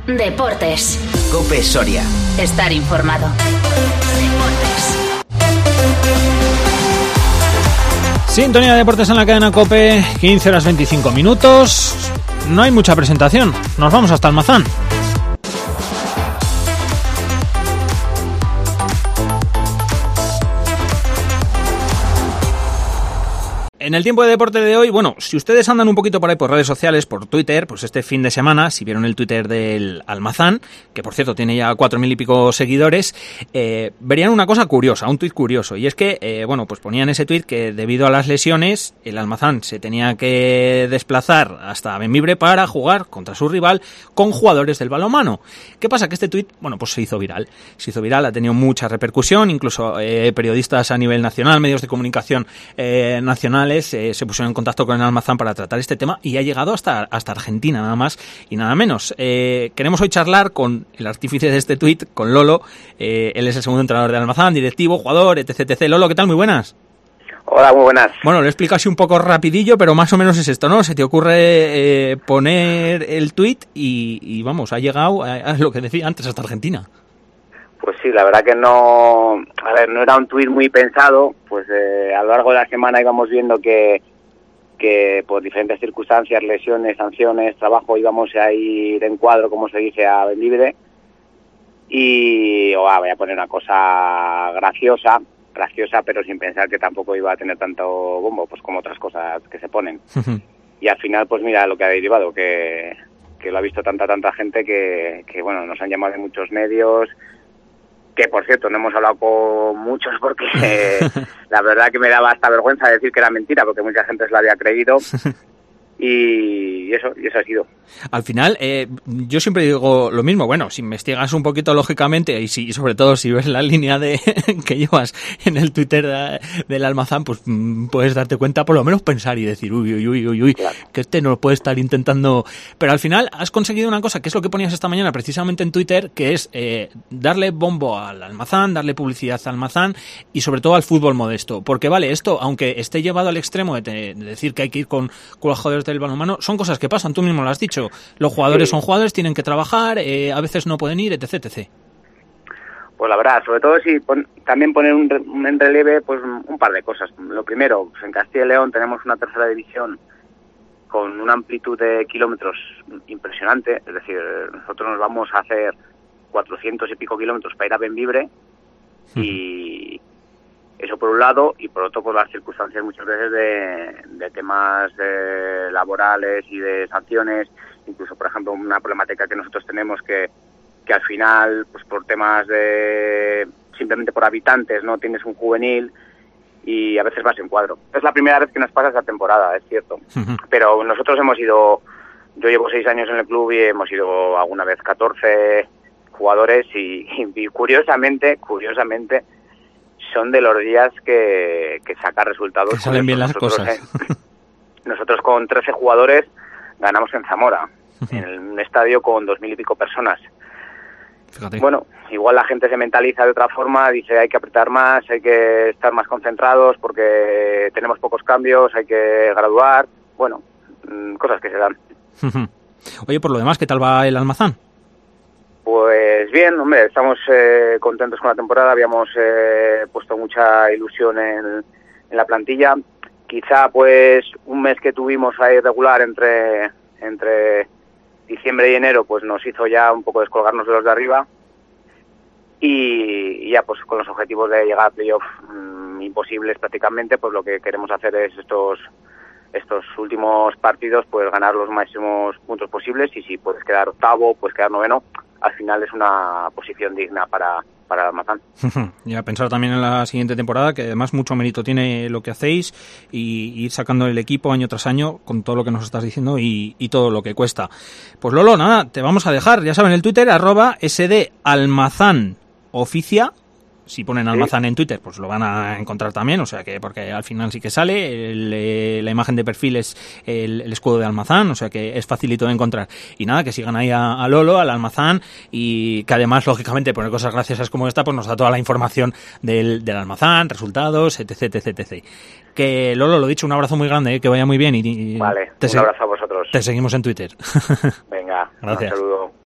Deportes. COPE Soria. Estar informado. Deportes. Sintonía de deportes en la cadena COPE, 15 horas 25 minutos. No hay mucha presentación. Nos vamos hasta Almazán. En el tiempo de deporte de hoy, bueno, si ustedes andan un poquito por ahí por redes sociales, por Twitter, pues este fin de semana, si vieron el Twitter del Almazán, que por cierto tiene ya 4.000 y pico seguidores, verían una cosa curiosa, un tuit curioso, y es que, bueno, pues ponían ese tuit que debido a las lesiones, el Almazán se tenía que desplazar hasta Bembibre para jugar contra su rival con jugadores del balonmano. ¿Qué pasa? Que este tuit, bueno, pues se hizo viral, ha tenido mucha repercusión, incluso periodistas a nivel nacional, medios de comunicación nacionales, se pusieron en contacto con el Almazán para tratar este tema y ha llegado hasta Argentina, nada más y nada menos. Queremos hoy charlar con el artífice de este tuit, con Lolo. Él es el segundo entrenador del Almazán, directivo, jugador, etc. Lolo, ¿qué tal? Muy buenas. Hola, muy buenas. Bueno, lo explico así un poco rapidillo, pero más o menos es esto, ¿no? Se te ocurre poner el tuit y vamos, ha llegado a lo que decía antes, hasta Argentina. Pues sí, la verdad que no era un tuit muy pensado, pues a lo largo de la semana íbamos viendo que por diferentes circunstancias, lesiones, sanciones, trabajo, íbamos a ir en cuadro, como se dice, a Bembibre y voy a poner una cosa graciosa, pero sin pensar que tampoco iba a tener tanto bombo, pues como otras cosas que se ponen. Y al final, pues mira lo que ha derivado, que lo ha visto tanta gente que bueno, nos han llamado de muchos medios, que por cierto no hemos hablado con muchos porque la verdad que me daba hasta vergüenza decir que era mentira porque mucha gente se lo había creído y eso ha sido. Al final, yo siempre digo lo mismo, bueno, si investigas un poquito lógicamente y sobre todo si ves la línea de que llevas en el Twitter del Almazán, pues puedes darte cuenta, por lo menos pensar y decir, uy, claro, que este no lo puede estar intentando. Pero al final has conseguido una cosa, que es lo que ponías esta mañana precisamente en Twitter, que es darle bombo al Almazán, darle publicidad al Almazán y sobre todo al fútbol modesto. Porque vale, esto, aunque esté llevado al extremo de decir que hay que ir con los jugadores del balonmano, son cosas que pasan, tú mismo lo has dicho. Los jugadores son jugadores, tienen que trabajar, a veces no pueden ir, etc. Pues la verdad, sobre todo si también poner en relieve pues un par de cosas. Lo primero, pues en Castilla y León tenemos una tercera división con una amplitud de kilómetros impresionante, es decir, nosotros nos vamos a hacer 400 y pico kilómetros para ir a Bembibre y eso por un lado, y por otro por las circunstancias muchas veces de temas laborales y de sanciones, incluso por ejemplo una problemática que nosotros tenemos que al final pues por temas de simplemente por habitantes no tienes un juvenil y a veces vas en cuadro. Es la primera vez que nos pasa esta temporada, es cierto, pero nosotros hemos ido, yo llevo 6 años en el club y hemos ido alguna vez 14 jugadores y curiosamente son de los días que saca resultados. Que salen bien las cosas. Nosotros con 13 jugadores ganamos en Zamora, en un estadio con 2.000 y pico personas. Fíjate. Bueno, igual la gente se mentaliza de otra forma, dice hay que apretar más, hay que estar más concentrados porque tenemos pocos cambios, hay que graduar, bueno, cosas que se dan. Oye, por lo demás, ¿qué tal va el Almazán? Pues bien, hombre, estamos contentos con la temporada, habíamos puesto mucha ilusión en la plantilla. Quizá pues un mes que tuvimos ahí regular entre diciembre y enero pues nos hizo ya un poco descolgarnos de los de arriba y ya pues con los objetivos de llegar a playoff imposibles prácticamente, pues lo que queremos hacer es estos últimos partidos pues ganar los máximos puntos posibles y si puedes quedar octavo, puedes quedar noveno, al final es una posición digna para el Almazán. Y a pensar también en la siguiente temporada, que además mucho mérito tiene lo que hacéis y ir sacando el equipo año tras año con todo lo que nos estás diciendo y todo lo que cuesta. Pues Lolo, nada, te vamos a dejar, ya saben, el Twitter, @sdalmazánoficia. Si ponen Almazán en Twitter, pues lo van a encontrar también, o sea que, porque al final sí que sale, la imagen de perfil es el escudo de Almazán, o sea que es facilito de encontrar. Y nada, que sigan ahí a Lolo, al Almazán, y que además, lógicamente, poner cosas graciosas como esta, pues nos da toda la información del Almazán, resultados, etc. Que Lolo, lo dicho, un abrazo muy grande, que vaya muy bien. Y vale, un abrazo a vosotros. Te seguimos en Twitter. Venga, gracias. Un saludo.